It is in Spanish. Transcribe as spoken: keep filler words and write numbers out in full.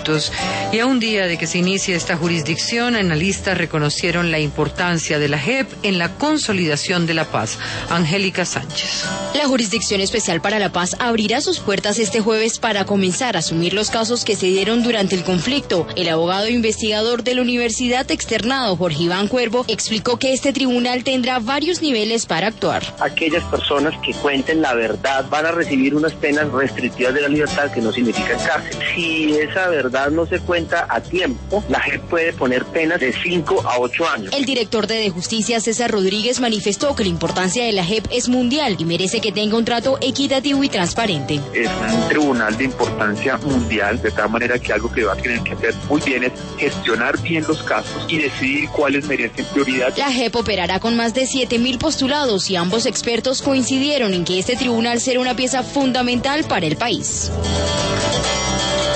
Y a un día de que se inicie esta jurisdicción, analistas reconocieron la importancia de la J E P en la consolidación de la paz. Angélica Sánchez. La Jurisdicción Especial para la Paz abrirá sus puertas este jueves para comenzar a asumir los casos que se dieron durante el conflicto. El abogado e investigador de la Universidad Externado, Jorge Iván Cuervo, explicó que este tribunal tendrá varios niveles para actuar. Aquellas personas que cuenten la verdad van a recibir unas penas restrictivas de la libertad, que no significan cárcel. Si esa verdad no se cuenta a tiempo, la J E P puede poner penas de cinco a ocho años. El director de, de Justicia, César Rodríguez, manifestó que la importancia de la J E P es mundial y merece que tenga un trato equitativo y transparente. Es un tribunal de importancia mundial, de tal manera que algo que va a tener que hacer muy bien es gestionar bien los casos y decidir cuáles merecen prioridad. La J E P operará con más de siete mil postulados y ambos expertos coincidieron en que este tribunal será una pieza fundamental para el país.